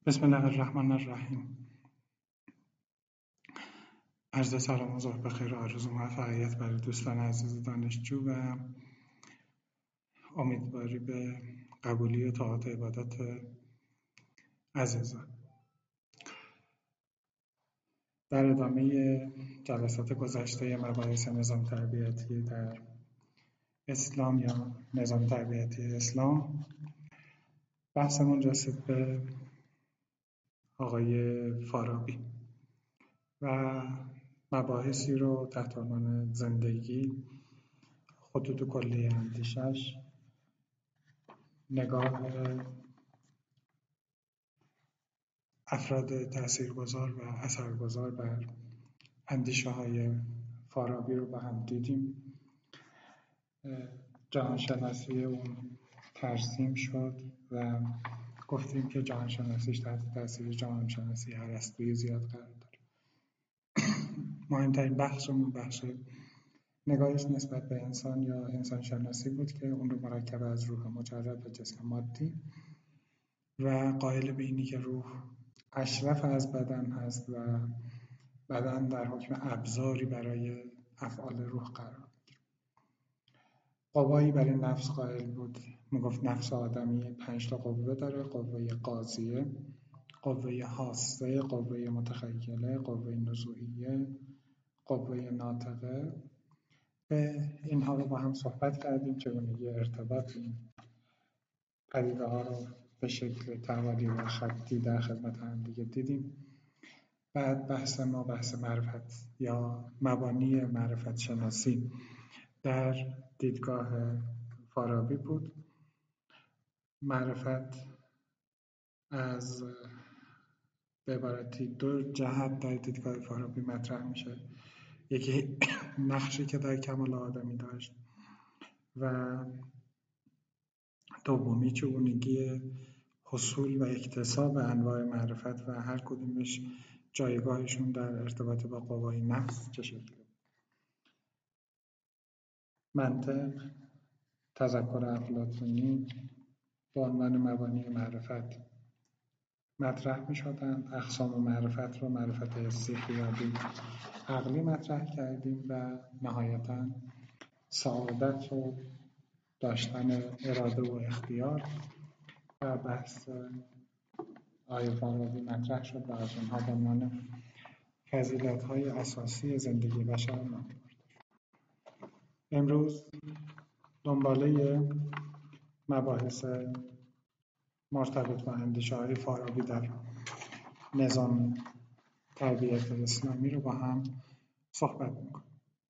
بسم الله الرحمن الرحیم. عرض سلام و ظهر بخیر و آرزو موفقیت برای دوستان عزیز دانشجو و امیدواری به قبولی و طاعت عبادت عزیزان. در ادامه جلسات گذشته مباحث نظام تربیتی در اسلام یا نظام تربیتی اسلام، بحثمون رسید به آقای فارابی و مباحثی رو تحت عنوان زندگی، خطوط کلی اندیشش، نگاه افراد تاثیرگذار و اثرگذار بر اندیشه‌های فارابی رو با هم دیدیم. جهانشناسی اون ترسیم شد و گفتیم که جهانشناسیش تحت تاثیر جهانشناسی ارسطویی زیاد قرار داره. مهمترین بخشمون بخش نگاهش نسبت به انسان یا انسان شناسی بود که اون رو مرکب از روح مجرد و جسم مادی و قائل به اینی که روح اشرف از بدن هست و بدن در حکم ابزاری برای افعال روح قرار میگیره. قوایی برای نفس قائل بود، میگفت نفس آدمی 5 تا قوه داره: قوه قاضیه، قوه حاسه، قوه متخیله، قوه نزوعیه، قوه ناطقه. به اینها رو با هم صحبت کردیم، چگونگی ارتباط این پدیده ها رو به شکل توالی و خطی در خدمت هم دیگه دیدیم. بعد بحث ما بحث معرفت یا مبانی معرفت شناسی در دیدگاه فارابی بود. معرفت از به عبارتی 2 جهت در دیدگاه فارابی مطرح میشه. یکی نقشی که در کمال آدمی داشت و دومی چگونگی حصول و اکتساب انواع معرفت و هر کدومش جایگاهشون در ارتباط با قوای نفس چه شکلی. منطق، تذکر افلاطونی به عنوان مبانی معرفت مطرح می شدن. اقسام معرفت رو معرفت حسی، خیالی، عقلی مطرح کردیم و نهایتاً سعادت و داشتن اراده و اختیار و بحث آقای فارابی مطرح شد و از اونها به عنوان فضیلت‌های اساسی زندگی بشر نام برده. امروز دنباله مباحث مرتبط با اندیشه‌های فارابی در نظام تربیت اسلامی رو با هم صحبت می‌کنیم.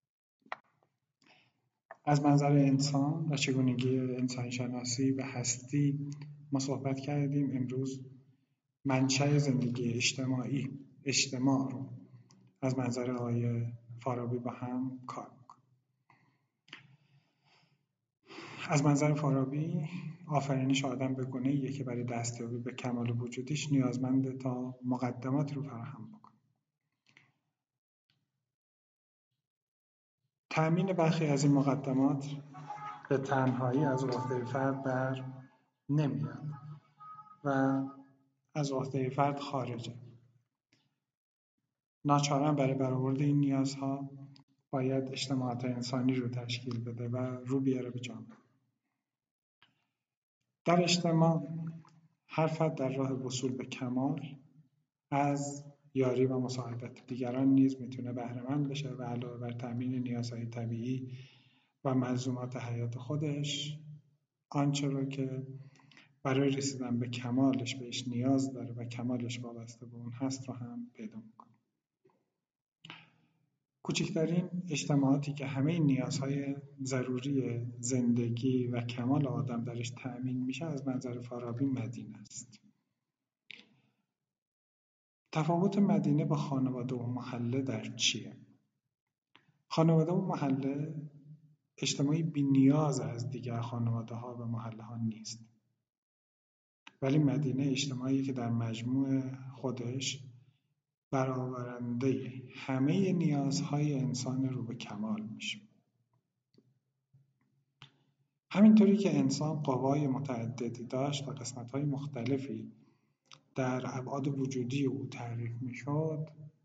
از منظر انسان و چگونگی انسان شناسی و هستی ما صحبت کردیم. امروز منشأ زندگی اجتماع رو از منظر آقای فارابی با هم کار می‌کنیم. از منظر فارابی آفرینش آدم به گونه‌ایه که برای دستیابی به کمال وجودیش نیازمنده تا مقدمات رو فراهم بکنه. تأمین برخی از این مقدمات به تنهایی از عهده فرد بر نمیاد و از عهده فرد خارجه. ناچارا برای برآورد این نیازها باید اجتماعات انسانی رو تشکیل بده و رو بیاره به جامعه. در اجتماع هر فرد در راه وصول به کمال از یاری و مساعدت دیگران نیز میتونه بهره‌مند بشه و علاوه بر تأمین نیازهای طبیعی و ملزومات حیات خودش، آنچه رو که برای رسیدن به کمالش بهش نیاز داره و کمالش وابسته به اون هست رو هم پیدا میکنه. کوچکترین اجتماعاتی که همه نیازهای ضروری زندگی و کمال آدم درش تأمین میشه از منظر فارابی مدینه است. تفاوت مدینه با خانواده و محله در چیه؟ خانواده و محله اجتماعی بی نیاز از دیگر خانواده ها و محله ها نیست، ولی مدینه اجتماعی که در مجموع خودش برآورنده همه نیازهای انسان رو به کمال میشه. همینطوری که انسان قوای متعددی داشت و قسمت‌های مختلفی در ابعاد وجودی او تعریف میشد،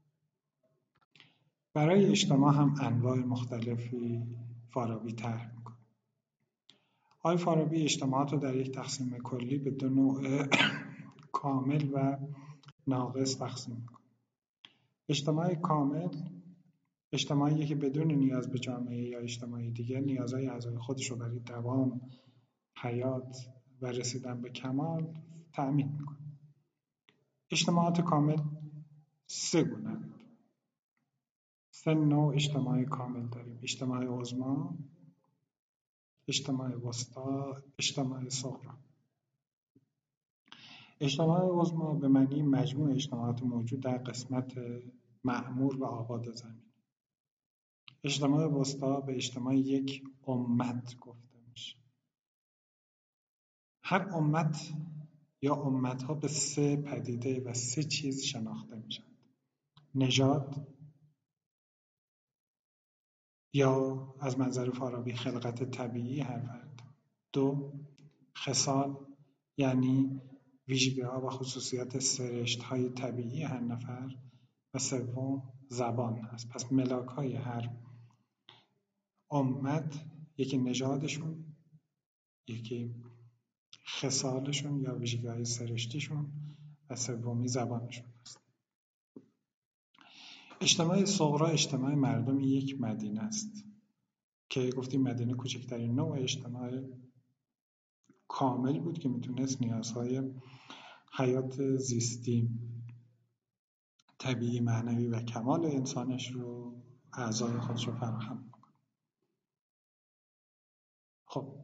برای اجتماع هم انواع مختلفی فارابی طرح میکنه. آقای فارابی اجتماعات رو در یک تقسیم کلی به دو نوع کامل و ناقص تقسیم میکنه. اجتماع کامل اجتماعی که بدون نیاز به جامعه یا اجتماعی دیگه نیازهای اعضای خودش رو برای دوام حیات و رسیدن به کمال تأمین میکنه. اجتماعات کامل سه گونه، سه نوع اجتماع کامل داریم: اجتماع عظما، اجتماع وسطا، اجتماع صغرا. اجتماع عظما به معنی مجموع اجتماعات موجود در قسمت معمور و آباد زمین. اجتماع وسطا به اجتماع یک امت گفته میشه. هر امت یا امتها به سه پدیده و سه چیز شناخته میشن: نژاد یا از منظر فارابی خلقت طبیعی هر فرد، دو خصال یعنی ویژگی‌ها و خصوصیات سرشت‌های طبیعی هر نفر، و سوم زبان هست. پس ملاک‌های هر امت یکی نژادشون، یکی خصالشون یا ویژگی‌های سرشتیشون و سومی زبانشون است. اجتماع صغرا اجتماع مردم یک مدینه است که گفتیم مدینه کوچکترین نوع اجتماع کامل بود که میتونست نیازهای حیات زیستی، طبیعی، معنوی و کمال انسانش رو، اعضای خودش رو فراهم کنه. خب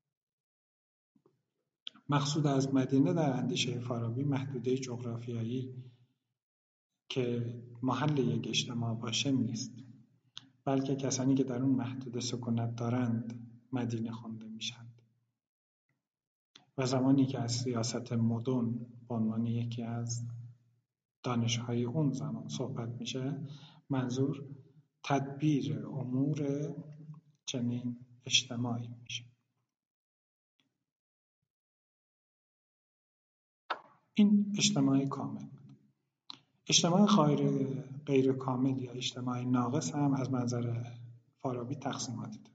مقصود از مدینه در اندیشه فارابی محدوده جغرافیایی که محل یک اجتماع باشه نیست، بلکه کسانی که در اون محدوده سکونت دارند مدینه خوانده میشند. و زمانی که از سیاست مدن به عنوان یکی از دانش‌های اون زمان صحبت میشه، منظور تدبیر امور چنین اجتماعی میشه. این اجتماع کامل. اجتماع غیر کامل یا اجتماع ناقص هم از منظر فارابی تقسیماتی داره.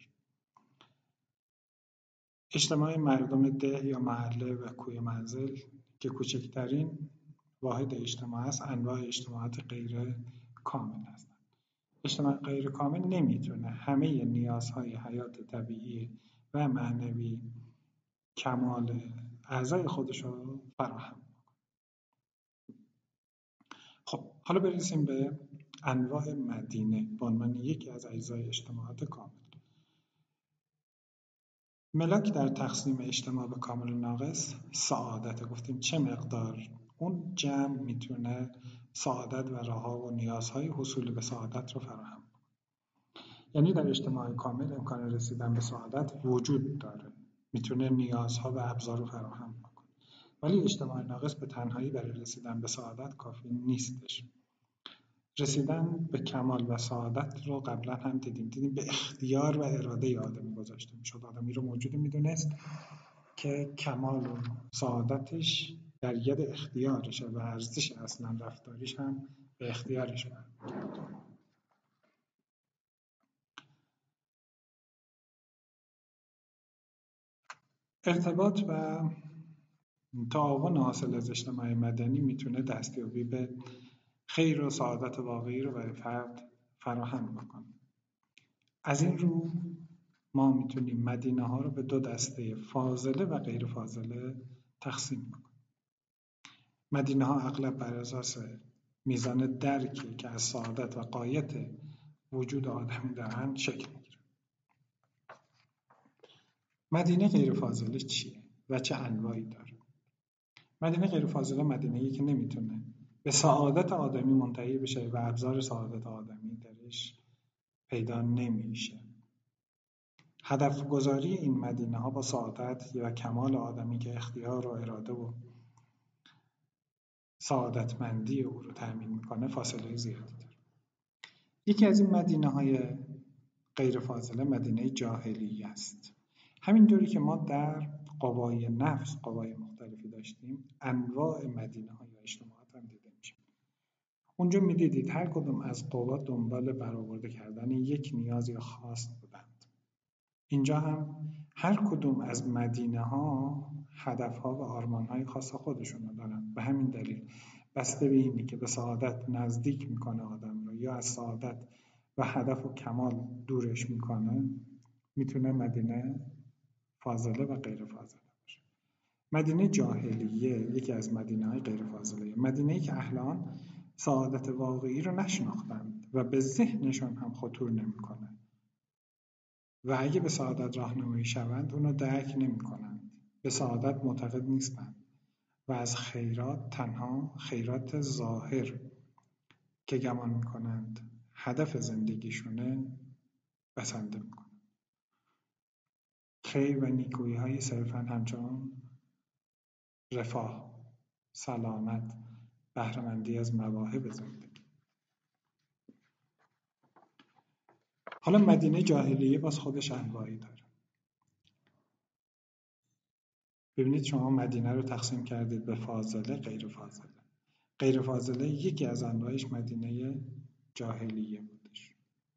اجتماع مردم ده یا محله و کوی منزل که کوچکترین واحد اجتماع است، انواع اجتماعات غیر کامل هستند. اجتماع غیر کامل نمیتونه همه نیازهای حیات طبیعی و معنوی کمال اعضای خودش رو فراهم کنه. خب حالا برسیم به انواع مدینه به عنوان یکی از اجزای اجتماعات کامل. ملاک در تقسیم اجتماع به کامل و ناقص سعادت. گفتیم چه مقدار اون جمع میتونه سعادت و راه‌ها و نیازهای حصول به سعادت رو فراهم کنه. یعنی در اجتماع کامل امکان رسیدن به سعادت وجود داره، میتونه نیازها و ابزار رو فراهم کنه. ولی اجتماع ناقص به تنهایی برای رسیدن به سعادت کافی نیستش. رسیدن به کمال و سعادت رو قبلا هم دیدیم به اختیار و اراده آدمی گذاشته میشد. آدمی رو موجودی میدونست که کمال و سعادتش در ید اختیارشه و ارزش اصلا رفتاریش هم به اختیارش برمیگرده. ارتباط و تعاون حاصل از اجتماع مدنی میتونه دستیابی به خیر و سعادت واقعی رو برای فرد فراهم بکنه. از این رو ما میتونیم مدینه ها رو به دو دسته فاضله و غیر فاضله تقسیم کنیم. مدینه ها اغلب بر اساس میزان درکی که از سعادت و غایت وجود آدمی دارن شکل میگیره. مدینه غیر فاضله چیه و چه انواعی داره؟ مدینه غیر فاضله مدینه‌ای که نمیتونه به سعادت آدمی منتهی بشه و ابزار سعادت آدمی درش پیدا نمیشه. هدف گذاری این مدینه ها با سعادت و کمال آدمی که اختیار و اراده و سعادتمندی او رو تأمین میکنه فاصله زیادی داره. یکی از این مدینه های غیر فاضله مدینه جاهلیه است. همینطوری که ما در قوای نفس قوای مختلفی داشتیم انواع مدینه ها یا اجتماعات هم دیده میشه. اونجا میدیدید هر کدوم از قوا دنبال برآورده کردن یک نیاز یا خواست بودند. اینجا هم هر کدوم از مدینه ها هدف ها و آرمان های خاص خودشون رو دارن. به همین دلیل بسته به اینی که به سعادت نزدیک میکنه آدم رو یا از سعادت و هدف و کمال دورش میکنه، میتونه مدینه فاضله و غیر فاضله باشه. مدینه جاهلیه یکی از مدینه های غیر فاضله، مدینه‌ای که اهل آن سعادت واقعی رو نشناختند و به ذهنشان هم خطور نمیکنه و اگه به سعادت راهنمایی شوند اونو درک نمیکنند، به سعادت معتقد نیستند و از خیرات تنها خیرات ظاهر که گمان میکنند هدف زندگیشونه بسنده میکنند. خیر و نیکویی های صرفاً همچون رفاه، سلامت، بهره‌مندی از مواهب زندگی. حالا مدینه جاهلیه باز خودش انواعی داره. ببینید شما مدینه رو تقسیم کردید به فاضله، غیر فاضله. غیر فاضله یکی از انواعش مدینه جاهلیه بودش.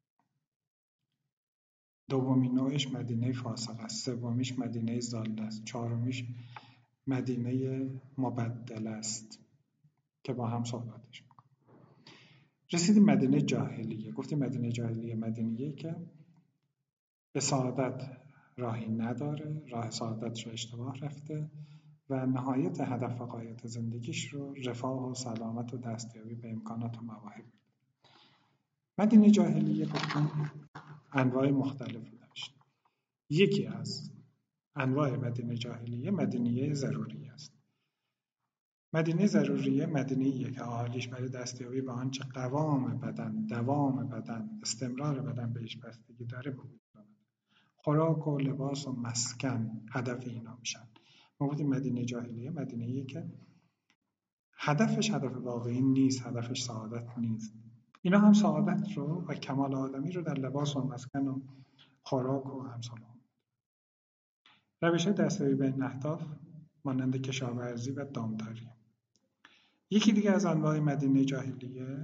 دومین نوعش مدینه فاسقه است، سومیش مدینه ضاله است، چهارمیش مدینه مبدل است که با هم صحبتش میکنم. رسیدیم مدینه جاهلیه. گفتیم مدینه جاهلیه مدینه‌ای که به سعادت راهی نداره، راه سعادتش رو اشتباه رفته و نهایت هدف و غایت زندگیش رو رفاه و سلامت و دستیابی به امکانات و مواهب. مدینه جاهلیه گفتیم انواع مختلفی داشت. یکی از انواع مدینه جاهلیه مدینه ضروریه است. مدینه ضروریه مدینه‌ایه که اهالیش برای دستیابی به آنچه قوام بدن، دوام بدن، استمرار بدن بهش بستگی داره بود. خوراک و لباس و مسکن هدف اینا میشن. ما گفتیم مدینه جاهلیه مدینه‌ایه که هدفش هدف واقعی نیست، هدفش سعادت نیست. اینا هم سعادت رو و کمال آدمی رو در لباس و مسکن و خوراک و امثال هم. روش‌های دستیابی به این اهداف مانند کشاورزی و دامداری. یکی دیگه از انواع مدینه جاهلیه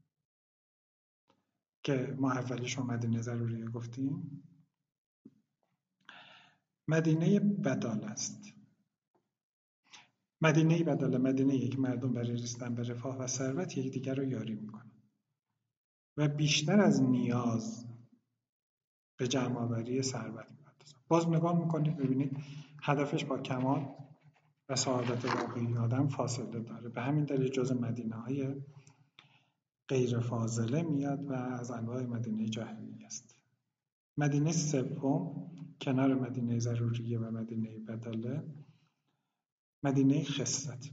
که ما اولیش رو مدینه ضروریه گفتیم، مدینه بدال است. مدینه بدال مدینه‌ای که مردم برای رسیدن به رفاه و ثروت یکدیگر رو یاری میکنن و بیشتر از نیاز به جمع‌آوری ثروت میپردازن. باز نگاه میکنید ببینید هدفش با کمال و سعادت واقعی آدم فاصله داره. به همین دلیل جزء مدینه‌های غیر فاضله میاد و از انواع مدینه جاهلیه است. مدینه سوم کنار مدینه ضروریه و مدینه بداله مدینه خست.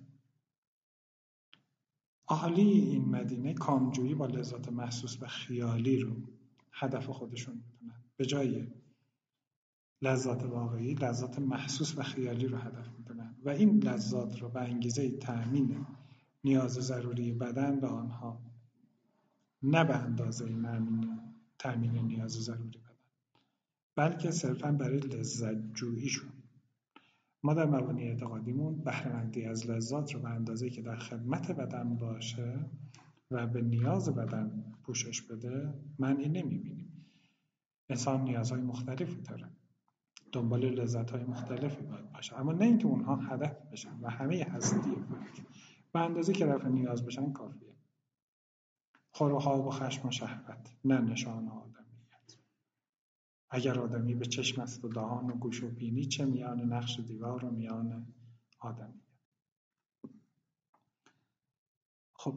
اهالی این مدینه کامجویی با لذات محسوس و خیالی رو هدف خودشون میدونن. به جای لذات واقعی لذات محسوس و خیالی رو هدف میدونن و این لذات رو به انگیزه تأمین نیاز ضروری بدن به آنها، نه به اندازه تأمین نیاز ضروری بدن، بلکه صرفاً برای لذت جوییشون. ما در مبانی اعتقادیمون بهره‌مندی از لذات رو به اندازه‌ای که در خدمت بدن باشه و به نیاز بدن پوشش بده معنی نمی‌بینیم. انسان نیازهای مختلفی داره، دنبال لذت‌های مختلفی باید باشه، اما نه اینکه اونها هدف بشن و همه هستی فرد به اندازه‌ای که رفع نیاز بشن کافیه. خور و خواب و خشم و شهوت نه نشان آدمیت. اگر آدمی به چشم است و دهان و گوش و بینی، چه میان نقش دیوار و میان آدمی. خب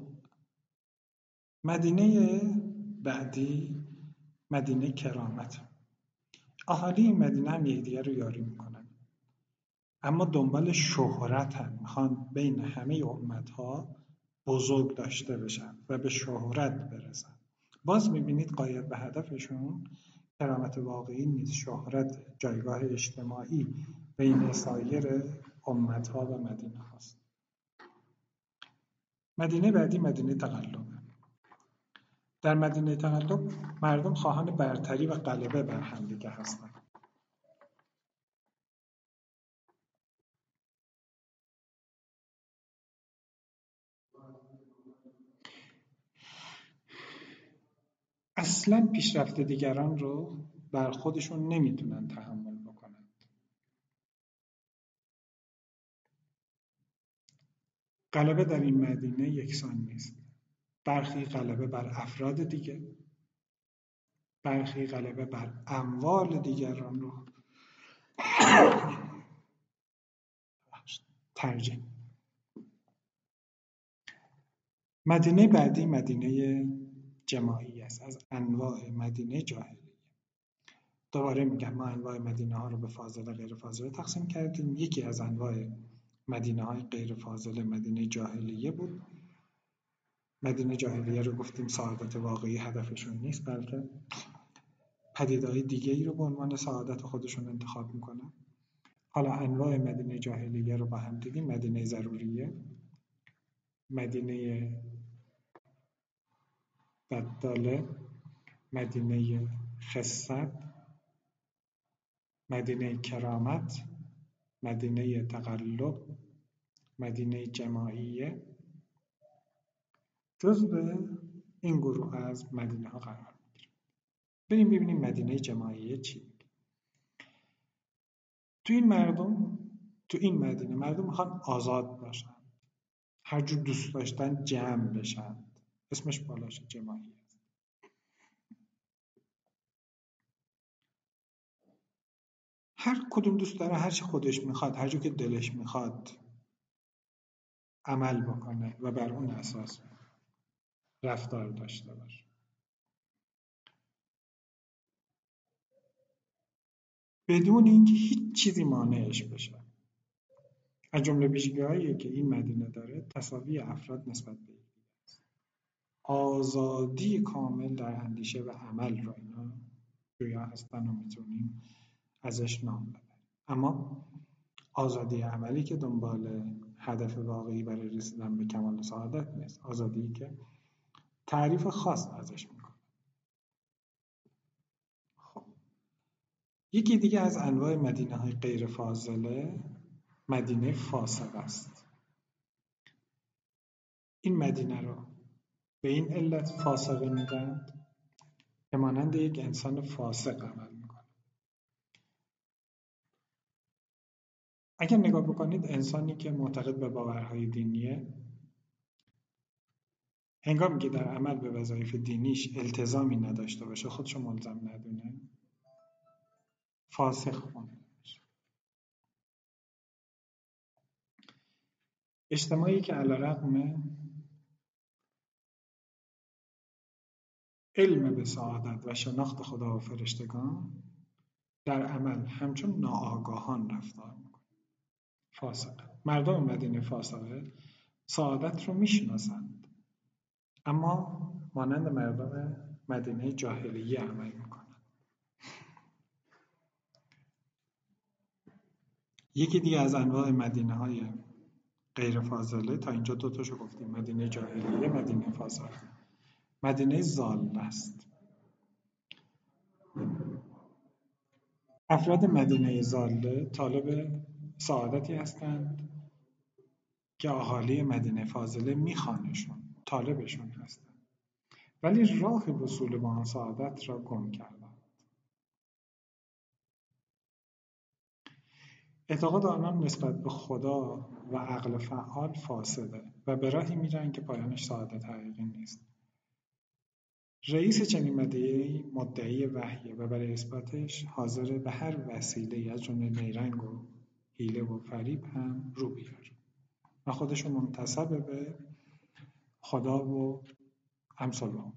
مدینه بعدی مدینه کرامت. اهالی این مدینه هم یکدیگر رو یاری میکنن اما دنبال شهرتن، میخوان بین همه امتها بزرگ داشته بشن و به شهرت برسن. باز میبینید غایت به هدفشون کرامت واقعی نیست، شهرت، جایگاه اجتماعی بین سایر امتها و مدینه هاست. مدینه بعدی مدینه تقلب. در مدینه تقلب مردم خواهان برتری و غلبه بر همدیگه هستند. اصلا پیشرفت دیگران رو بر خودشون نمیتونن تحمل بکنن. غلبه در این مدینه یکسان نیست. برخی غلبه بر افراد دیگه، برخی غلبه بر اموال دیگران رو ترجیح. مدینه بعدی مدینه جماعی است، از انواع مدینه جاهلیه. دوباره میگم ما انواع مدینه ها رو به فاضله غیر فاضله تقسیم کردیم. یکی از انواع مدینه های غیر فاضله مدینه جاهلیه بود. مدینه جاهلیه رو گفتیم سعادت واقعی هدفشون نیست، بلکه پدیده‌های دیگه‌ای رو به عنوان سعادت خودشون انتخاب میکنن. حالا انواع مدینه جاهلیه رو با هم دیدیم. مدینه ضروریه، مدینه بداله، مدینه خست، مدینه کرامت، مدینه تقلب، مدینه جماعیه جزء این گروه از مدینه ها قرار میگیره. بریم ببینیم مدینه جماعیه چی. تو این مدینه مردم میخوان آزاد باشن، هر جور دوست داشتن جمع بشن. اسمش بالاشه، جماعیه. هر کدوم دوست داره هر چی خودش میخواد، هر جور که دلش میخواد عمل بکنه و بر اون اساس رفتار داشته باشه. بدون اینکه هیچ چیزی مانعش بشه. از جمله ویژگی‌هایی که این مدینه داره تساوی افراد نسبت به یکدیگر است. آزادی کامل در اندیشه و عمل رو اینا جویا هستن و میتونیم ازش نام ببریم. اما آزادی عملی که دنبال هدف واقعی برای رسیدن به کمال سعادت نیست. آزادی که تعریف خاص ازش میکنه. خب یکی دیگه از انواع مدینه های غیر فاضله مدینه فاسق است. این مدینه رو به این علت فاسقه میگن که مانند یک انسان فاسق عمل میکنه. اگر نگاه بکنید انسانی که معتقد به باورهای دینیه هنگامی که در عمل به وظایف دینیش التزامی نداشته باشه، خودشو ملزم ندونه، فاسق خونده میشه. اجتماعی که علیرغم علم به سعادت و شناخت خدا و فرشتگان در عمل همچون ناآگاهان رفتار میکنه، فاسقه. مردم مدینه فاسقه سعادت رو میشناسند اما مانند مردم مدینه جاهلیه عمل میکنن. یکی دیگه از انواع مدینه های غیر فاضله، تا اینجا دو تاشو گفتیم، مدینه جاهلیه، مدینه فاضله. مدینه ضاله است. افراد مدینه ضاله طالب سعادتی هستند که اهالی مدینه فاضله میخوانشون، طالبشون هستند، ولی راه وصول به آن سعادت را گم کردند. اعتقاد آنان نسبت به خدا و عقل فعال فاسده و به راهی میرن که پایانش سعادت حقیقی نیست. رئیس چنین مدعی مدعی وحیه و برای اثباتش حاضر به هر وسیله‌ای از جمله نیرنگ و حیله و فریب هم رو بیاره و خودشو منتسب به خدا و امثال اون.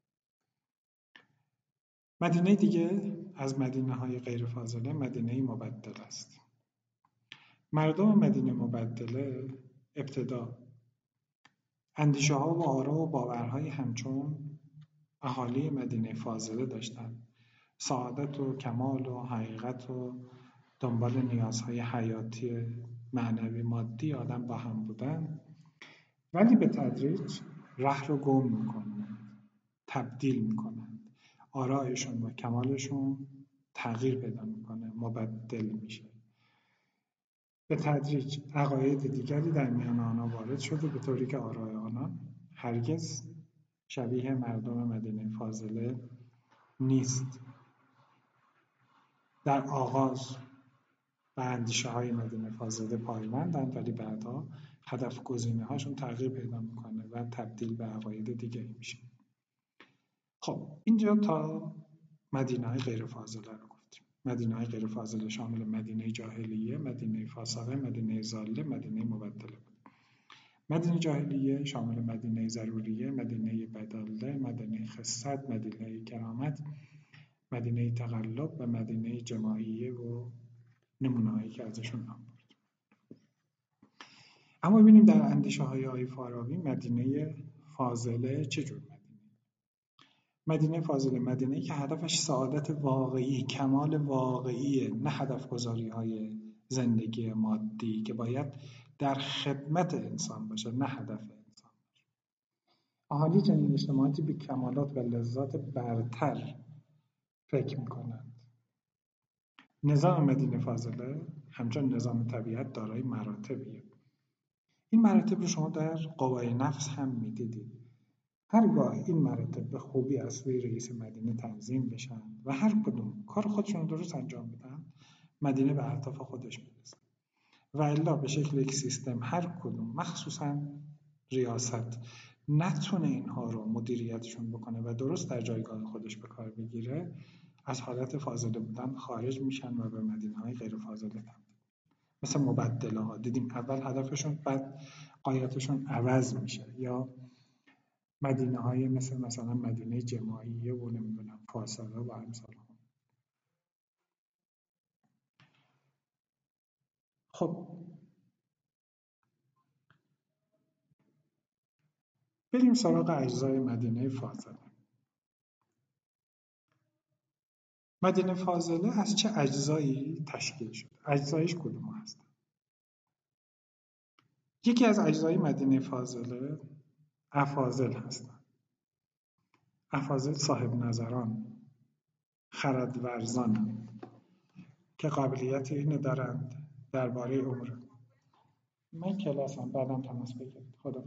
مدینه دیگه از مدینه های غیر فاضله مدینه مبدل است. مردم مدینه مبدله ابتدا اندیشه ها و آرا و باورهای همچون اهالی مدینه فاضله داشتند. سعادت و کمال و حقیقت و دنبال نیازهای حیاتی معنوی مادی آدم با هم بودن، ولی به تدریج ره رو گم میکنن، تبدیل میکنن، آرایشون و کمالشون تغییر پیدا میکنه، مبدل میشه. به تدریج عقاید دیگری در میان آنها وارد شده به طوری که آرای آنها هرگز شبیه مردم مدینه فاضله نیست. در آغاز به اندیشه های مدینه فاضله پایبندند، ولی بعدها هدف گزینه هاشون تغییر پیدا میکنه و تبدیل به عقاید دیگری میشه. خب اینجا تا مدینه های غیر فاضله رو گفتیم. مدینه های غیر فاضله شامل مدینه جاهلیه، مدینه فاسقه، مدینه ضاله، مدینه مبدله بود. مدینه جاهلیه شامل مدینه ضروریه، مدینه بداله، مدینه خست، مدینه کرامت، مدینه تقلب و مدینه جماعیه و نمونه‌هایی که ازشون نام برد. اما ببینیم در اندیشه های فارابی مدینه فاضله چجور مدینه فاضله مدینه‌ای که هدفش سعادت واقعی، کمال واقعیه، نه هدف گذاری های زندگی مادی که باید در خدمت انسان باشه، نه هدف انسان باشه. اهالی چنین اجتماعاتی به کمالات و لذات برتر فکر میکنند. نظام مدینه فاضله همچون نظام طبیعت دارای مراتبیه. این مراتب رو شما در قوای نفس هم میدیدید. هرگاه این مراتب به خوبی از سوی رئیس مدینه تنظیم بشن و هر کدوم کار خودشون رو درست انجام بدن، مدینه به اهداف خودش میرسه. و الا به شکل یک سیستم هر کدوم، مخصوصا ریاست، نتونه اینها رو مدیریتشون بکنه و درست در جایگاه خودش به کار بگیره، از حالت فاضله بودن خارج میشن و به مدینه های غیر فاضله تبدیل. مثل مبدله ها دیدیم اول هدفشون بعد غایتشون عوض میشه. یا مدینه های مثلا مدینه جماعیه و نمیدونم فاصله و امثال هم. خب بریم سراغ اجزای مدینه فاضله. مدینه فاضله از چه اجزایی تشکیل شده؟ اجزایش کدوم هستن؟ یکی از اجزای مدینه فاضله افاضل هستند. افاضل صاحب نظران، خردورزان که قابلیت اینو دارند درباره امور. من کلاسم بعدم تماس بگیرید. خدا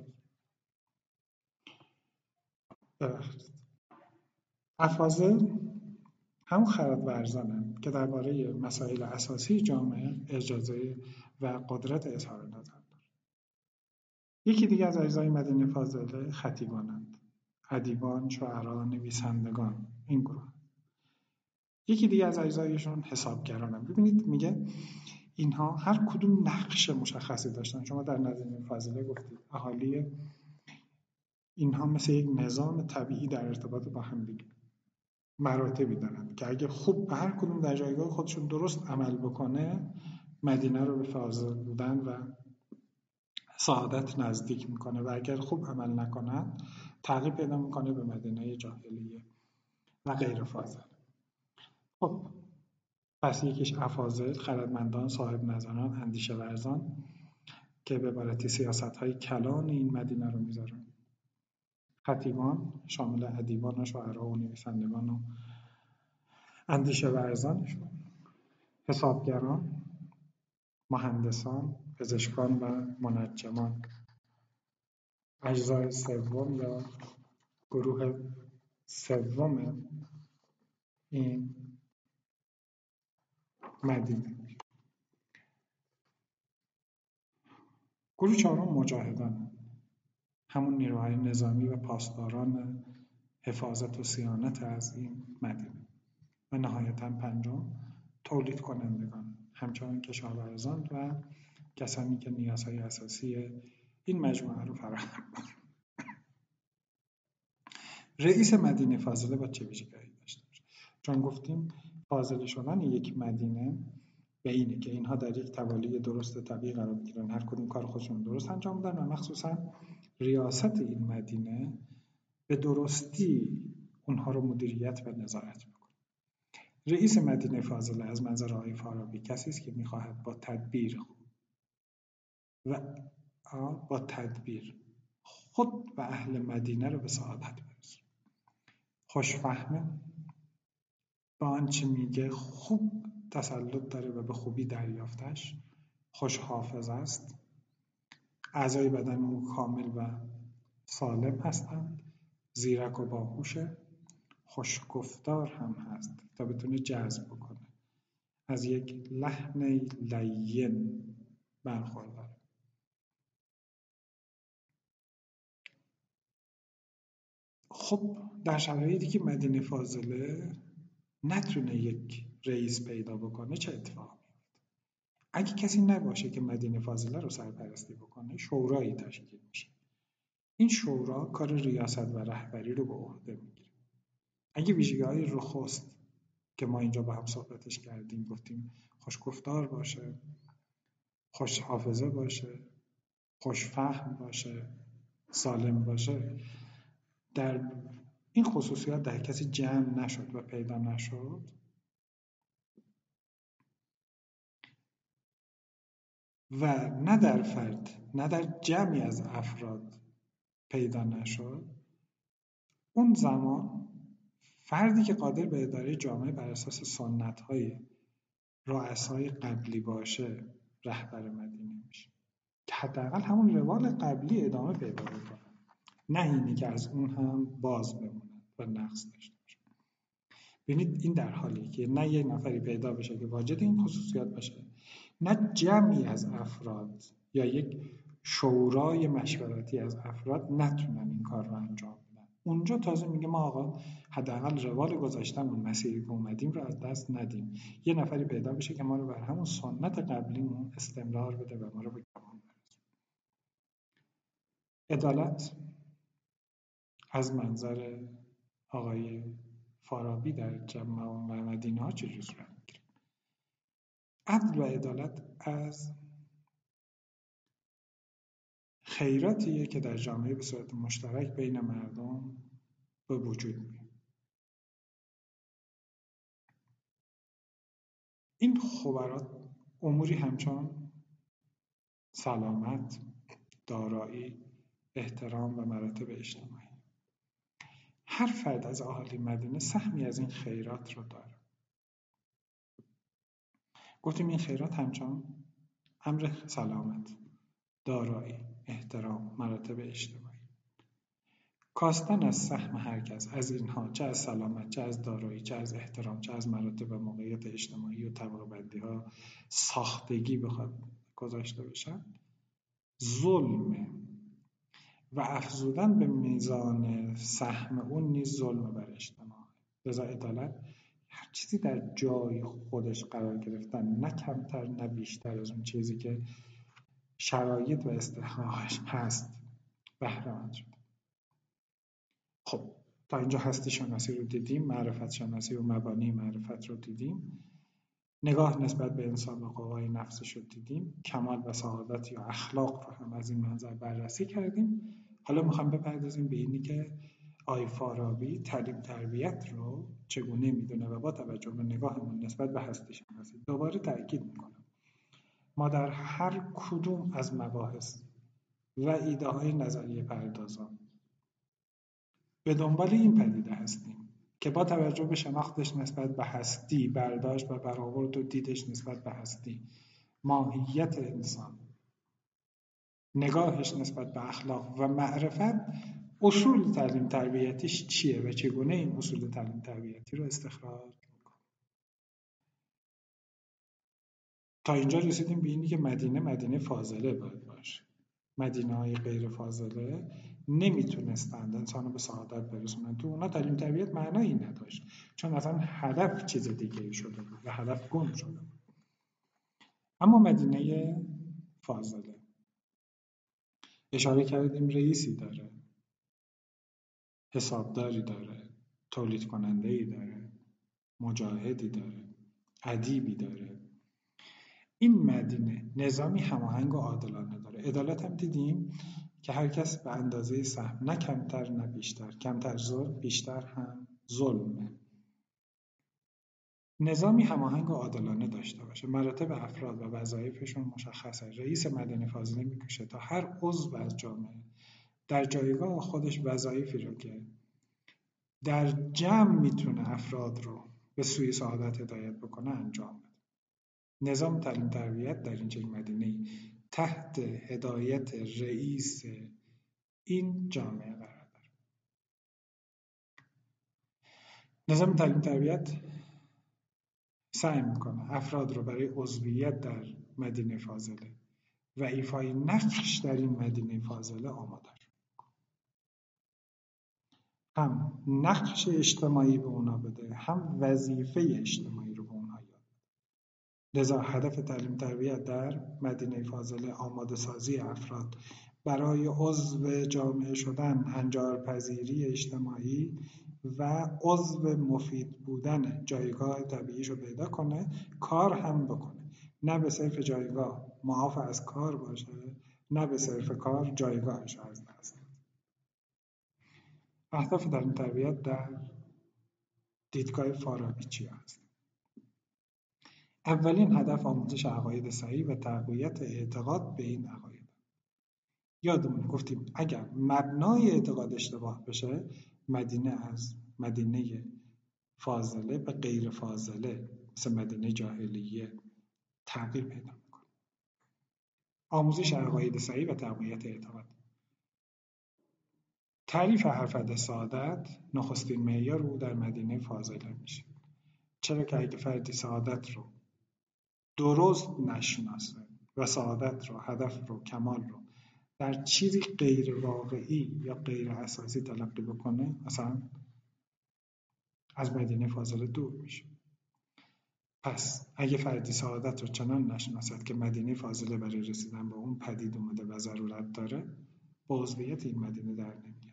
ببخشید. افاضل هم خردورزانند که درباره مسائل اساسی جامعه اجازه و قدرت اظهار نظر دارند. یکی دیگه از اجزای مدینه فاضله خطیبانند. ادیبان، شاعران، نویسندگان، این گروه. یکی دیگه از اجزایشون حسابگرانند. ببینید میگه اینها هر کدوم نقش مشخصی داشتن. شما در مدینه فاضله گفتید اهالی اینها مثل یک نظام طبیعی در ارتباط با هم دیگه مراتبی دارن که اگه خوب هر کدوم در جایگاه خودشون درست عمل بکنه، مدینه رو به فاضل بودن و سعادت نزدیک میکنه و اگر خوب عمل نکنن تغییر پیدا میکنه به مدینه جاهلیه و غیر فاضل. خب پس یکیش افاضل، خردمندان، صاحب نظران، اندیشه ورزان که به عبارتی سیاست های کلان این مدینه رو میذارن. خطیبان شامل ادیبان و شاعران و نویسندگان و اندیشه ورزانشون. حسابگران، مهندسان، پزشکان و منجمان. اجزای سوم یا گروه سوم این مدینه. گروه چهارم مجاهدان، همون نیروهای نظامی و پاسداران حفاظت و صیانت از این مدینه. و نهایتاً پنجم تولید کنندگان، همچنان کشاورزان و کسانی که نیازهای اساسی این مجموعه رو فراهم کنند. رئیس مدینه فاضله با چه ویژگی‌هایی داشته باشه؟ چون گفتیم فاضله شدن یک مدینه به اینه که اینها در یک توالی درست طبیعی قرار بگیرن، هر کدوم کار خودشون درست انجام بدن و مخصوصا ریاست این مدینه به درستی اونها رو مدیریت و نظارت میکنه. رئیس مدینه فاضله از منظر آقای فارابی کسی است که میخواهد با تدبیر خود و اهل مدینه رو به سعادت برسونه. خوشفهمه، با آنچه میگه خوب تسلط داره و به خوبی دریافتش. خوش حافظ است. اعضای بدن او کامل و سالم هستند. زیرک و باهوشه. خوشگفتار هم هست تا بتونه جذب بکنه، از یک لحن لین برخورداره. خب در شرایطی که مدینه فاضله نتونه یک رئیس پیدا بکنه چه اتفاقی میفته؟ اگه کسی نباشه که مدینه فاضله رو سرپرستی بکنه، شورایی تشکیل میشه. این شورا کار ریاست و رهبری رو به عهده میگیره. اگه ویژگی‌های رخست که ما اینجا با هم صحبتش کردیم، گفتیم خوشگفتار باشه، خوش حافظه باشه، خوش فهم باشه، سالم باشه، در این خصوصیات در کسی جمع نشد و پیدا نشد، و نه در فرد نه در جمعی از افراد پیدا نشد، اون زمان فردی که قادر به اداره جامعه بر اساس سنت‌های رؤسای قبلی باشه رهبر مدینه میشه، که حداقل همون روال قبلی ادامه پیدا بکنه، نه اینی که از اون هم باز بمونه و نقص داشته باشه. ببینید این در حالیه که نه یک نفری پیدا بشه که واجد این خصوصیات باشه، نه جمعی از افراد یا یک شورای مشورتی از افراد نتونن این کار رو انجام بدن. اونجا تازه میگه ما آقا حداقل روال گذاشتمون، مسیری که اومدیم رو از دست ندیم، یه نفری پیدا بشه که ما رو بر همون سنت قبلیمون استمرار بده و ما رو به کمال برسونه. عدالت از منظر آقای فارابی در جمع و مدینه ها چجور صورت میگیره؟ عدل و عدالت از خیراتیه که در جامعه به صورت مشترک بین مردم به وجود میاد. این خبرات اموری همچون سلامت، دارایی، احترام و مراتب اجتماعی. هر فرد از اهالی مدینه سهمی از این خیرات رو داره. گفتیم این خیرات همچون امر سلامت، دارایی، احترام، مراتب اجتماعی. کاستن از سهم هر کس از اینها، چه از سلامت، چه از دارایی، چه از احترام، چه از مراتب و موقعیت اجتماعی و طبقه بندی ها ساختگی بخواد گذاشته بشن، ظلمه و افزودن به میزان سهم اون نیز ظلم بر اجتماع. لذا عدالت هر چیزی در جای خودش قرار گرفتن، نه کمتر نه بیشتر از اون چیزی که شرایط و استحقاقش هست بهره مند شد. خب تا اینجا هستی شناسی رو دیدیم، معرفت شناسی و مبانی معرفت رو دیدیم، نگاه نسبت به انسان و قوای نفسش رو دیدیم، کمال و سعادت یا اخلاق رو هم از این منظر بررسی کردیم. حالا میخوام بپردازیم به اینی که آقای فارابی تعلیم تربیت رو چگونه میدونه و با توجه به نگاهمون نسبت به هستی شناسی. دوباره تأکید میکنم ما در هر کدوم از مباحث و ایده های نظریه پردازان به دنبال این پدیده هستیم که با توجه به شناختش نسبت به هستی، برداشت و برآورد و دیدش نسبت به هستی، ماهیت انسان، نگاهش نسبت به اخلاق و معرفت، اصول تعلیم تربیتیش چیه و چگونه این اصول تعلیم تربیتی رو استخراج میکنه. تا اینجا رسیدیم به اینی که مدینه فاضله باید باشه. مدینه های غیر فاضله نمیتونستند انسان رو به سعادت برسونن. تو اونا تعلیم تربیت معنایی نداشت، چون اصلا هدف چیز دیگه شده بود و هدف گم شده بود. اما مدینه فاضله اشاره کردیم رئیسی داره، حسابداری داره، تولید کننده‌ای داره، مجاهدی داره، ادیبی داره. این مدینه نظامی هماهنگ و عادلانه داره. عدالت هم دیدیم که هر کس به اندازه سهم، نه کمتر نه بیشتر، کمتر ظلم بیشتر هم ظلمه. نظامی هماهنگ و عادلانه داشته باشه، مراتب افراد و وظایفشون مشخصه. رئیس مدینه فاضله میکشه تا هر عضو از جامعه در جایگاه خودش وظایفی رو که در جمع میتونه افراد رو به سوی سعادت هدایت بکنه انجام بده. نظام تعلیم تربیت در این چنین مدینه‌ای تحت هدایت رئیس این جامعه قرار داره. نظام تعلیم تربیت سعی میکنه افراد رو برای عضویت در مدینه فاضله و ایفای نقش در این مدینه فاضله آماده، هم نقش اجتماعی به اونا بده، هم وظیفه اجتماعی رو به اونا یاد بده. لذا هدف تعلیم تربیت در مدینه فاضله آماده سازی افراد برای عضو جامعه شدن، هنجارپذیری اجتماعی و عضو مفید بودن، جایگاه طبیعیشو پیدا کنه، کار هم بکنه، نه به صرف جایگاه معاف از کار باشه، نه به صرف کار جایگاهش از دست. اهداف تعلیم تربیت در دیدگاه فارابی چی هست؟ اولین هدف آموزش عقاید صحیح و تقویت اعتقاد به این عقاید. یادمون گفتیم اگر مبنای اعتقاد اشتباه بشه، مدینه از مدینه فاضله به غیر فاضله مثل مدینه جاهلیه تغییر پیدا میکنه. آموزش عقاید صحیح و تقویت اعتقاد. تعریف هر فرد سعادت نخستین معیار او در مدینه فاضله میشه. چرا که اگه فردی سعادت رو درست نشناسه و سعادت رو، هدف رو، کمال رو در چیزی غیر واقعی یا غیر اساسی تلقی بکنه، مثلا از مدینه فاضله دور میشه. پس اگه فردی سعادت رو چنان نشناسد که مدینه فاضله برای رسیدن به اون پدید اومده و ضرورت داره، با عضویت این مدینه در نمیاد.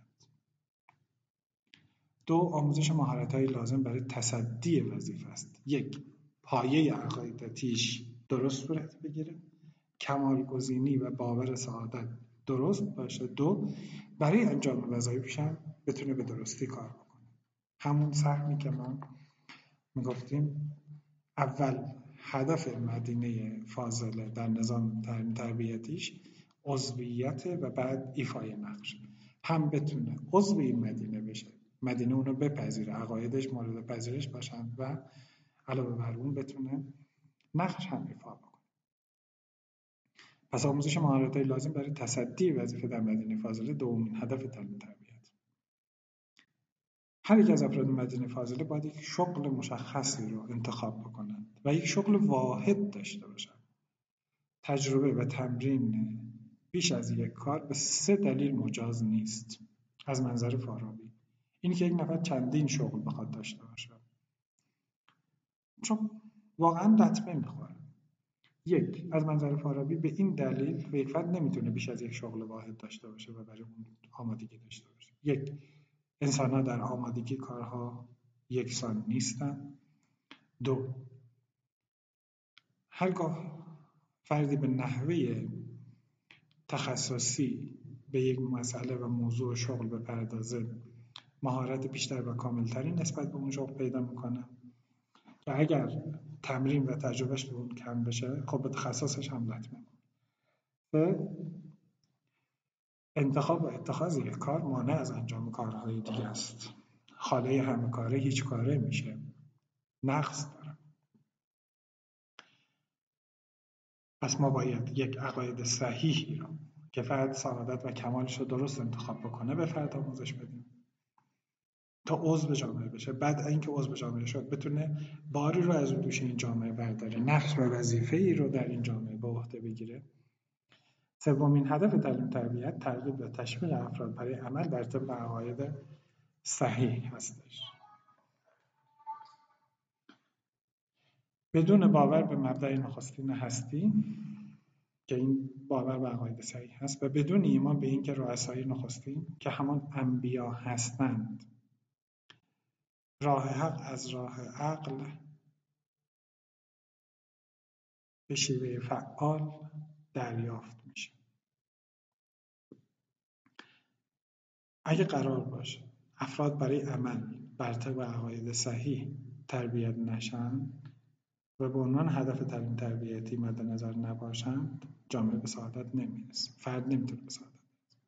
2. آموزش مهارت‌های لازم برای تصدی وظیفه است. 1. پایه عقایدتیش درست صورت بگیره، کمال‌گزینی و باور سعادت درست باشه. 2. برای انجام وظایفش هم بتونه به درستی کار بکنه. همون سهمی که ما میگفتیم اول هدف مدینه فاضله در نظام تعلیم تربیتیش عضویت و بعد ایفای نقش. هم بتونه عضو این مدینه بشه، مدینه اونو بپذیره، عقایدش مورد پذیرش باشن و علاوه بر اون بتونه نقش هم ایفا بکنه. پس آموزش مهارت‌های لازم برای تصدی وظیفه در مدینه فاضله دومین هدف تعلیم تربیت. هر یک از افراد مدینه فاضله باید یک شغل مشخصی رو انتخاب بکنند و یک شغل واحد داشته باشند. تجربه و تمرین بیش از یک کار به 3 دلیل مجاز نیست از منظر فارابی. اینی که یک نفر چندین شغل بخواد داشته باشه، چون واقعا لطمه میخوره. 1. از منظر فارابی به این دلیل یک فرد نمیتونه بیش از یک شغل واحد داشته باشه و برای اون آمادگی داشته باشه. 1. انسان‌ها در آمادگی کارها یکسان نیستند. 2. هرگاه فردی به نحوه تخصصی به یک مسئله و موضوع شغل بپردازه، مهارت بیشتر و کاملتری نسبت به اون شغل پیدا میکنه و اگر تمرین و تجربهش به اون کم بشه، خب به تخصصش هم لطمه میکنه. انتخاب و اتخاذ یک کار مانع از انجام کارهای دیگه است. خاله همه کاره هیچ کاره میشه، نقص داره. پس ما باید یک عقاید صحیحی رو که فرد سعادت و کمالش رو درست انتخاب بکنه به فرد آموزش بدیم تا عضو جامعه بشه. بعد اینکه عضو جامعه شد بتونه باری رو از دوش این جامعه برداره، نقش و وظیفه‌ای رو در این جامعه به عهده بگیره. سومین هدف تعلیم تربیت ترغیب و تشویق افراد برای عمل بر طبق عقاید صحیح هستش. بدون باور به مبدأ نخستین هستی که این باور به عقاید صحیح هست و بدون ایمان به اینکه رؤسای نخستین که همان انبیا هستند، راه حق از راه عقل به شیوه فعال دریافت میشه. اگه قرار باشه افراد برای عمل بر طبق عقاید صحیح تربیت نشن و به عنوان هدف تعلیم تربیتی مد نظر نباشند، جامعه به سعادت نمیرسه، فرد نمیتونه به سعادت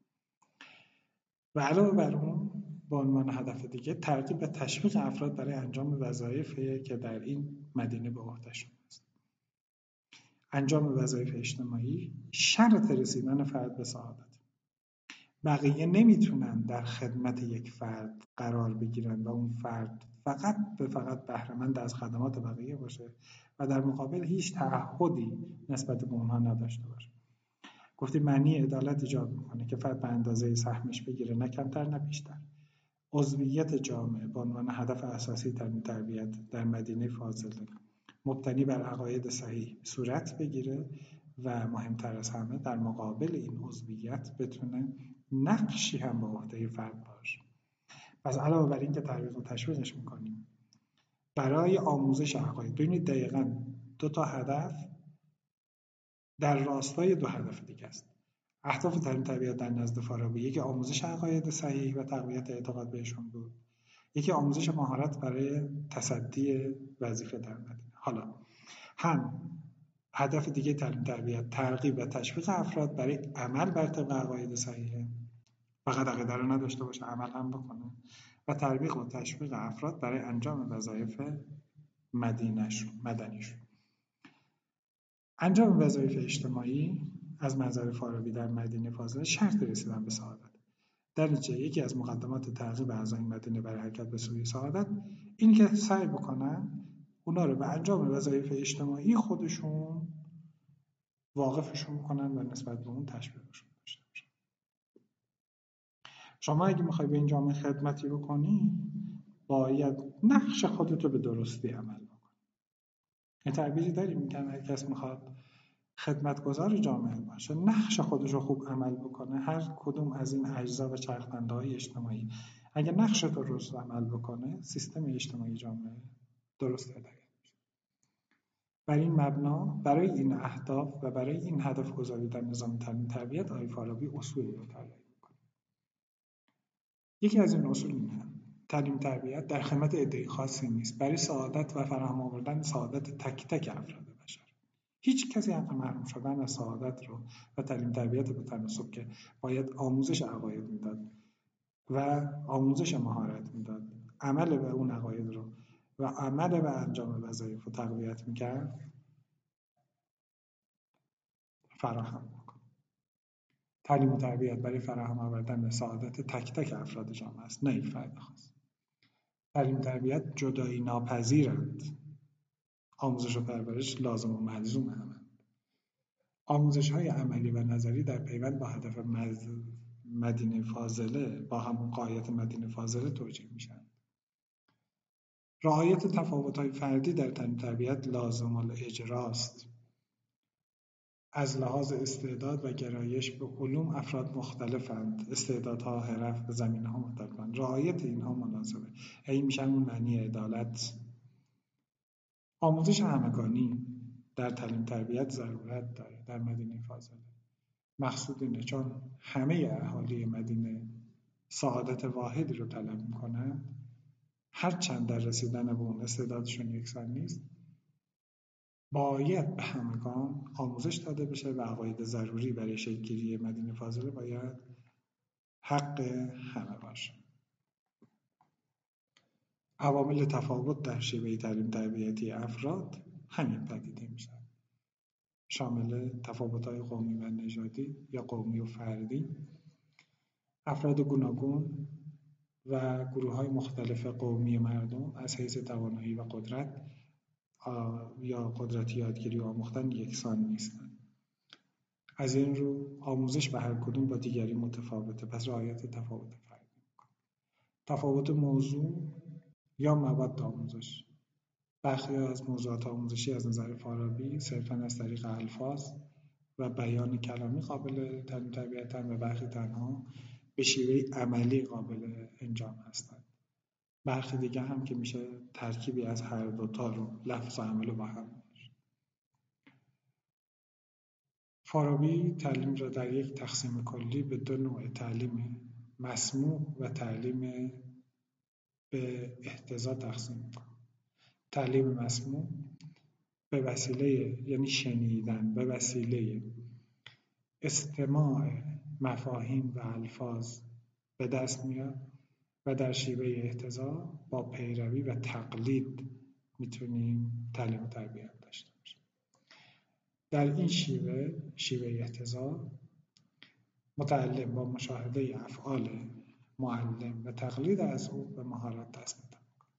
و علاوه بر اون به عنوان هدف دیگه ترغیب و تشویق افراد برای انجام وظایفی که در این مدینه به عهده‌شون است. انجام وظایف اجتماعی شرط رسیدن فرد به سعادت. بقیه نمیتونن در خدمت یک فرد قرار بگیرن و اون فرد فقط بهره‌مند از خدمات بقیه باشه و در مقابل هیچ تعهدی نسبت به اونها نداشته باشه. گفتیم معنی عدالت ایجاب میکنه که فرد به اندازه سهمش بگیره، نه کمتر نه بیشتر. عضویت جامعه به عنوان هدف اساسی تعلیم تربیت در مدینه فاضله مبتنی بر عقاید صحیح صورت بگیره و مهمتر از همه در مقابل این عضویت بتونه نقشی هم به عهده فرد باشه. پس علاوه بر این که ترویج و تشویقش میکنیم برای آموزش عقاید، ببینید دقیقاً 2 هدف در راستای 2 هدف دیگه است. اهداف تعلیم تربیت در نزد فارابی یکی آموزش عقاید صحیح و تقویت اعتقاد بهشون بود، یکی آموزش مهارت برای تصدی وظیفه در مدینه. حالا هم هدف دیگه تعلیم تربیت ترغیب و تشویق افراد برای عمل بر طبق عقاید صحیحه، فقط عقیده رو نداشته باشه، عمل هم بکنه، و ترغیب و تشویق افراد برای انجام وظایف مدنیشون. انجام وظایف اجتماعی از منظر فارابی در مدینه فاضله شرط رسیدن به سعادت. در نتیجه یکی از مقدمات ترغیب اعضای مدینه برای حرکت به سوی سعادت این که سعی بکنن اونا رو به انجام وظایف اجتماعی خودشون واقفشون بکنن و نسبت به اون تشویقشون داشته باشن. شما اگه میخوای به این جامعه خدمتی بکنی باید نقش خودتو به درستی عمل بکنی. یه تعبیری داریم میگن هر کس میخواد خدمتگزار جامعه باشه نقش خودش رو خوب عمل بکنه، هر کدوم از این اجزا و چرخ‌دنده‌های اجتماعی اگه نقش درست عمل بکنه سیستم اجتماعی جامعه درست هدایت میشه. بر این مبنا برای این اهداف و برای این هدف گذاری در نظام تعلیم تربیت آقای فارابی اصولی رو تعریف میکنه. یکی از این اصول اینه: تعلیم تربیت در خدمت عده خاصی نیست، برای سعادت و فراهم آوردن سعادت تک تک افراد بشر. هیچ کسی حق محروم شدن از سعادت رو و تعلیم تربیت به تناسب که باید آموزش عقاید میداد و آموزش مهارت میداد، عمل به اون عقاید رو و عمل به انجام وظایف رو تقویت میکرد فراهم میکنه. تعلیم و تربیت برای فراهم آوردن سعادت تک تک افراد جامعه است، نه یک فرد خاص. تعلیم تربیت جدایی ناپذیرند، آموزش و پرورش لازم و ملزوم همند. آموزش‌های عملی و نظری در پیوند با هدف مدینه فاضله با همون غایت مدینه فاضله توجیه میشن. رعایت تفاوت‌های فردی در تعلیم تربیت لازم الاجراست. از لحاظ استعداد و گرایش به علوم افراد مختلفند، استعدادها، حرف به زمینه‌ها مختلفند. رعایت اینها مناسبه. این میشن اون معنی عدالت. آموزش همگانی در تعلیم تربیت ضرورت داره در مدینه فاضله. مقصود اینه چون همه اهالی مدینه سعادت واحدی رو طلب میکنن، هرچند در رسیدن به اون استعدادشون یکسان نیست، باید به همگان آموزش داده بشه و عقاید ضروری برای شکل‌گیری مدینه فاضله باید حق همه باشه. عوامل تفاوت در شیوه تعلیم تربیتی افراد همین پدیده میشن، شامل تفاوت‌های قومی و نژادی یا قومی و فردی، افراد گوناگون و گروه‌های مختلف قومی مردم از حیث توانایی و قدرت یا قدرت یادگیری و آموختن یکسان نیستند. از این رو آموزش به هر کدوم با دیگری متفاوته، پس رعایت تفاوت فردی می‌کنه. تفاوت موضوع یا مواد آموزش. برخی از موضوعات آموزشی از نظر فارابی صرفاً از طریق الفاظ و بیان کلامی قابل تعلیم تربیت‌اند و برخی تنها به شیوه عملی قابل انجام هستند. برخی دیگه هم که میشه ترکیبی از هر دوتا رو لفظ و عمل با هم. فارابی تعلیم را در یک تقسیم کلی به 2 نوع تعلیم مسموع و تعلیم به احتضا تقسیم می‌کنه. تعلیم مسموع به وسیله یعنی شنیدن به وسیله استماع مفاهیم و الفاظ به دست میاد و در شیوه احتضا با پیروی و تقلید میتونیم تعلیم و تربیت داشته باشیم. در این شیوه احتضا متعلم با مشاهده افعال معلم و تقلید از او به مهارت دست پیدا می‌کند.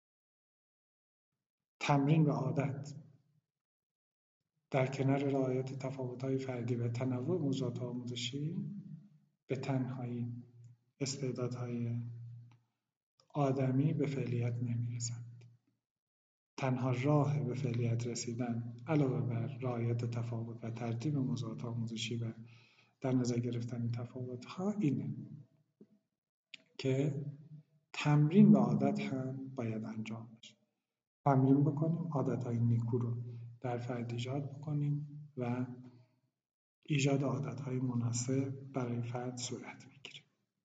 تمرین و عادت در کنار رعایت تفاوت‌های فردی و تنوع موضوعات آموزشی به تنهایی استعدادهای آدمی به فعلیت نمی‌رسند. تنها راه به فعلیت رسیدن علاوه بر رعایت تفاوت و ترتیب موضوعات آموزشی و در نظر گرفتن تفاوت‌ها اینه که تمرین و عادت هم باید انجام بشه. تمرین بکنیم، عادت‌های نیکو رو در فرد ایجاد بکنیم و ایجاد عادت‌های مناسب برای فرد صورت بگیره.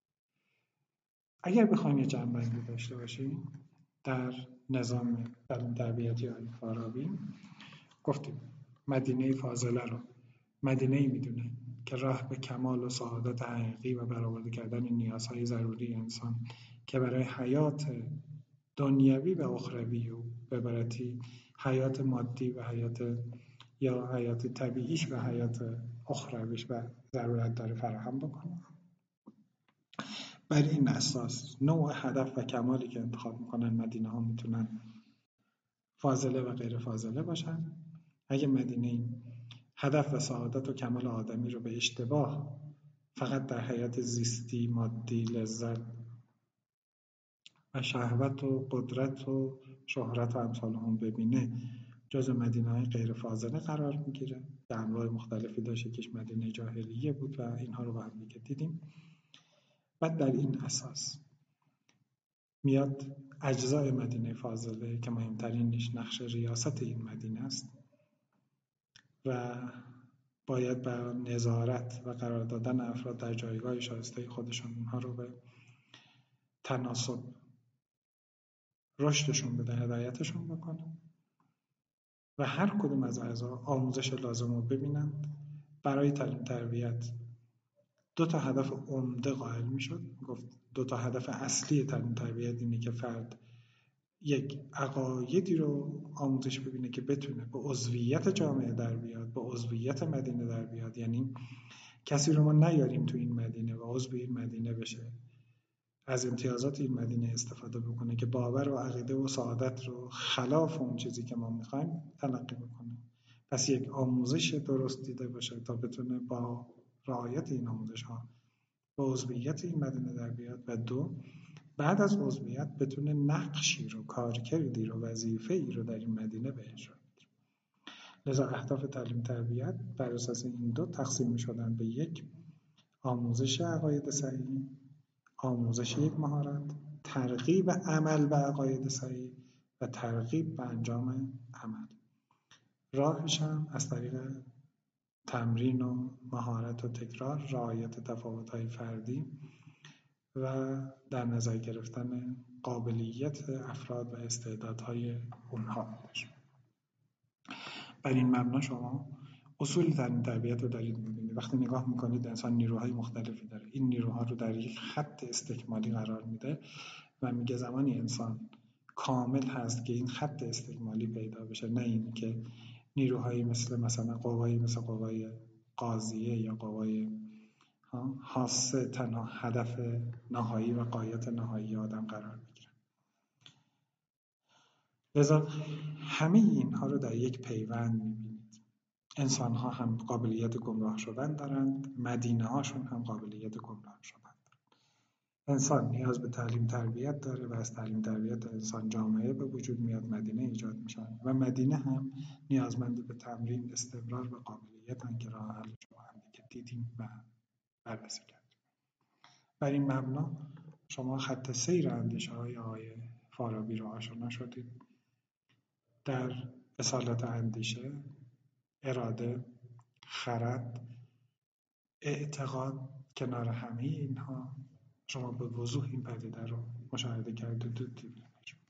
اگر بخوایم یه جمع‌بندی داشته باشیم در نظام تعلیم تربیتی آقای فارابی گفتیم مدینه فاضله رو مدینه‌ای میدونه که راه به کمال و سعادت حقیقی و برآورده کردن نیازهای ضروری انسان که برای حیات دنیوی و اخروی و به عبارتی حیات مادی و حیات طبیعیش و حیات اخرویش و ضرورت داره فراهم بکنه. بر این اساس نوع هدف و کمالی که انتخاب میکنن مدینه ها میتونن فاضله و غیر فاضله باشن. اگه مدینه هدف و سعادت و کمال آدمی رو به اشتباه فقط در حیات زیستی، مادی، لذت و شهوت و قدرت و شهرت و امثال هم ببینه جزو مدینه‌های غیر فاضله قرار میگیره که انواع مختلفی داشته که مدینه جاهلیه بود و اینها رو با هم دیگه دیدیم. بعد در این اساس میاد اجزای مدینه فاضله که مهمترینش نقش ریاست این مدینه است و باید بر نظارت و قرار دادن افراد در جایگاه شایسته خودشون اونها رو به تناسب رشدشون بده، هدایتشون بکنه و هر کدوم از اعضا آموزش لازم رو ببینند. برای تعلیم تربیت 2 تا هدف عمده قائل میشد. گفت 2 تا هدف اصلی تعلیم تربیت اینه که فرد یک عقایدی رو آموزش ببینه که بتونه به عضویت جامعه در بیاد، به عضویت مدینه در بیاد. یعنی کسی رو ما نیاریم تو این مدینه و عضو این مدینه بشه، از امتیازات این مدینه استفاده بکنه که باور و عقیده و سعادت رو خلاف اون چیزی که ما میخوایم تلقی بکنه. پس یک آموزش درست دیده باشه تا بتونه با رعایت این آموزش ها به عضویت این مدینه در بیاد و 2 بعد از عضویت بتونه نقشی رو، کارکردی رو، وظیفه‌ای رو در این مدینه به اجرا بگیره. لذا اهداف تعلیم تربیت بر اساس این 2 تقسیم می‌شدن به 1 آموزش عقاید صحیح، آموزش یک مهارت، ترغیب عمل به عقاید صحیح و ترغیب به انجام عمل. راهش هم از طریق تمرین و مهارت و تکرار، رعایت تفاوت‌های فردی و در نظر گرفتن قابلیت افراد و استعدادهای اونها بودش. بر این مبنا شما اصول تعلیم تربیت رو دارید می‌بینید. وقتی نگاه می‌کنید انسان نیروهای مختلفی داره، این نیروها رو در یک خط استکمالی قرار میده و میگه زمانی انسان کامل هست که این خط استکمالی پیدا بشه، نه این که نیروهایی مثلا قوایی مثل قوای قاضیه یا قوای حاسه تنها هدف نهایی و غایت نهایی آدم قرار بگیره. لذا همه اینها رو در یک پیوند می‌بینید. انسان ها هم قابلیت گمراه شدن دارند، مدینه هاشون هم قابلیت گمراه شدن دارند. انسان نیاز به تعلیم تربیت داره و از تعلیم تربیت انسان جامعه به وجود میاد، مدینه ایجاد میشه و مدینه هم نیازمند به تمرین، استمرار و قابلیت هن که راه حلش رو هم دیگه دیدیم و بررسی کردیم. بر این مبنا شما خط سیر اندیشه‌های آقای فارابی رو آشنا شدید. در اصالت اندیشه، اراده، خرد، اعتقاد، کنار همه اینها شما به وضوح این پدیده رو مشاهده کردید و دیدید.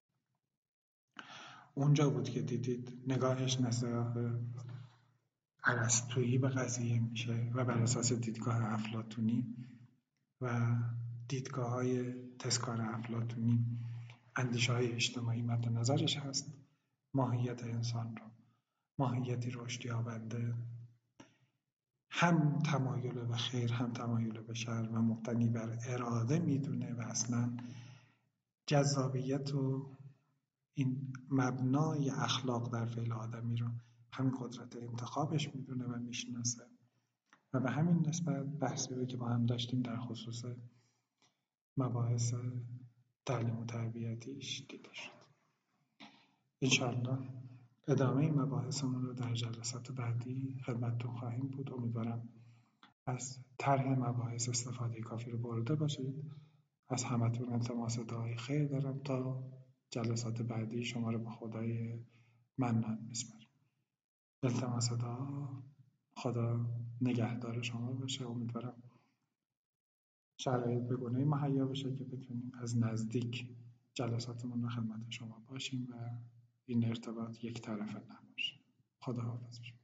اونجا بود که دیدید نگاهش نگاه ارسطویی به قضیه میشه و بر اساس دیدگاه افلاطونی و دیدگاه‌های تذکار افلاطونی اندیشه‌های اجتماعی مد نظرش هست. ماهیت انسان رو، ماهیتی رشد یابنده، هم تمایل به خیر هم تمایل به شر و مبتنی بر اراده میدونه و اصلا جذابیت و این مبنای اخلاق در فعل آدمی رو همین قدرت انتخابش میدونه و میشناسه و به همین نسبت بحثی رو که با هم داشتیم در خصوص مباحث تعلیم و تربیتیش دیده شد. انشاءالله ادامه این مباحثمون رو در جلسات بعدی خدمتتون خواهیم بود. امیدوارم از طرح مباحث استفاده کافی رو برده باشید. از همتون التماس دعای خیر دارم تا جلسات بعدی شما رو به خدای منان میسپارم. التماس دعا، خدا نگهدار شما باشه. امیدوارم شرایط به گونه‌ای مهیا بشه که بتونیم از نزدیک جلساتمون رو خدمت شما باشیم و این ارتباط یک طرفه نباشه. خداحافظ.